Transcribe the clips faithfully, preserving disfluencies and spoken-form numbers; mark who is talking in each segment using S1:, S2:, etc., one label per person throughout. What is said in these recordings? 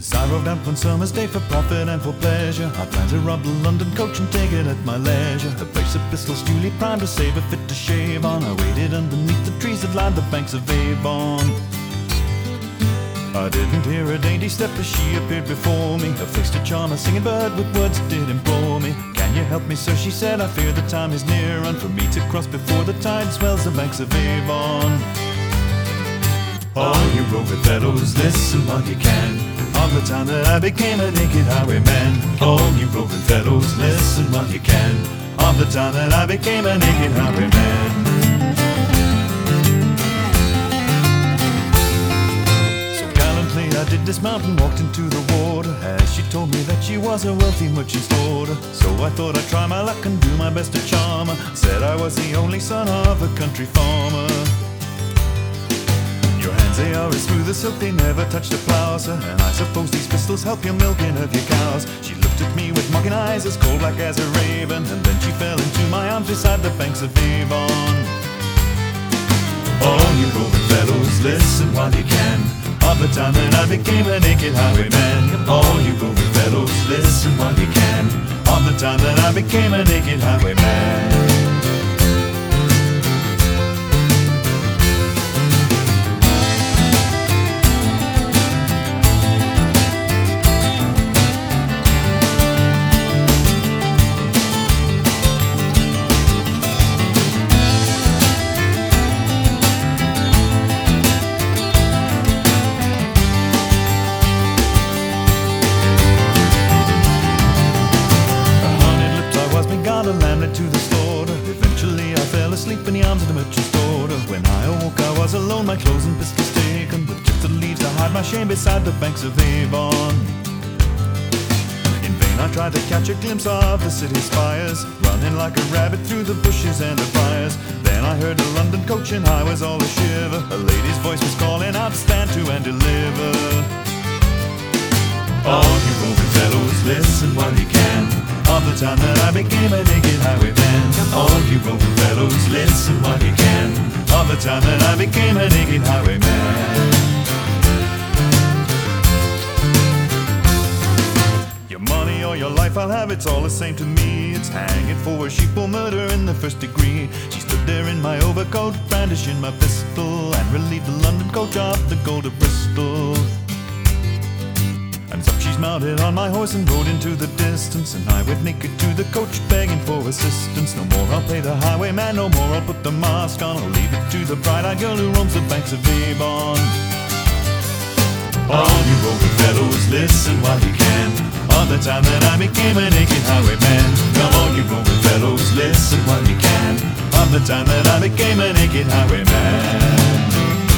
S1: As I rode out one summer's day for profit and for pleasure, I planned to rob the London coach and take it at my leisure. A brace of pistols duly primed, a saber fit to shave on. I waited underneath the trees that lined the banks of Avon. I didn't hear a dainty step as she appeared before me. Her face to charm a singing bird with words that did implore me. Can you help me, sir, she said, I fear the time is near, and for me to cross before the tide swells the banks of Avon. All you roving fellows, listen while you can, of the time that I became a naked highwayman. All you roving fellows, listen while you can, of the time that I became a naked highwayman. So gallantly I did dismount and walked into the water, as she told me that she was a wealthy merchant's daughter. So I thought I'd try my luck and do my best to charm her. Said I was the only son of a country farmer. Your hands, they are as smooth as silk, they never touched a plough, sir, and I suppose these pistols help your milking of your cows. She looked at me with mocking eyes as cold black as a raven, and then she fell into my arms beside the banks of Avon. All you roving fellows, listen while you can, of the time that I became a naked highwayman. All you roving fellows, listen while you can, of the time that I became a naked highwayman. A lamb led to the slaughter. Eventually I fell asleep in the arms of the merchant's daughter. When I awoke I was alone, my clothes and pistols taken, with just the leaves to hide my shame beside the banks of Avon. In vain I tried to catch a glimpse of the city spires, running like a rabbit through the bushes and the briars. Then I heard a London coach and I was all a shiver. A lady's voice was calling out, stand to and deliver. All you roving fellows, listen while you can, of the time that I became a naked highwayman. All you roving fellows, listen while you can, of the time that I became a naked highwayman. Your money or your life, I'll have, it's all the same to me. It's hanging for a sheep or murder in the first degree. She stood there in my overcoat, brandishing my pistol, and relieved the London coach of the gold of Bristol. And so she's mounted on my horse and rode into the distance, and I went naked to the coach begging for assistance. No more I'll play the highwayman, no more I'll put the mask on. I'll leave it to the bright-eyed girl who roams the banks of Avon. All you roving fellows, listen while you can, of the time that I became a naked highwayman. Come on you roving fellows, listen while you can, of the time that I became a naked highwayman.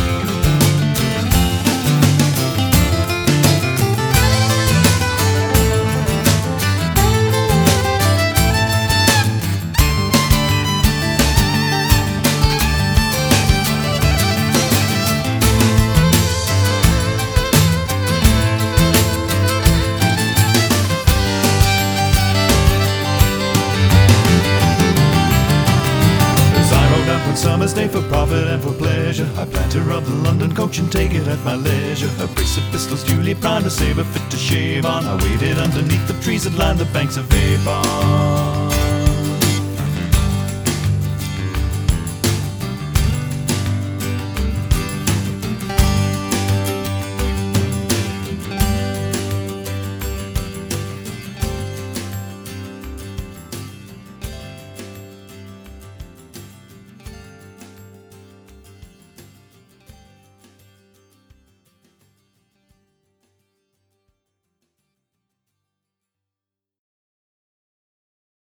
S1: Summer's day for profit and for pleasure, I planned to rob the London coach and take it at my leisure. A brace of pistols duly primed, a saber fit to shave on. I waited underneath the trees that lined the banks of Avon.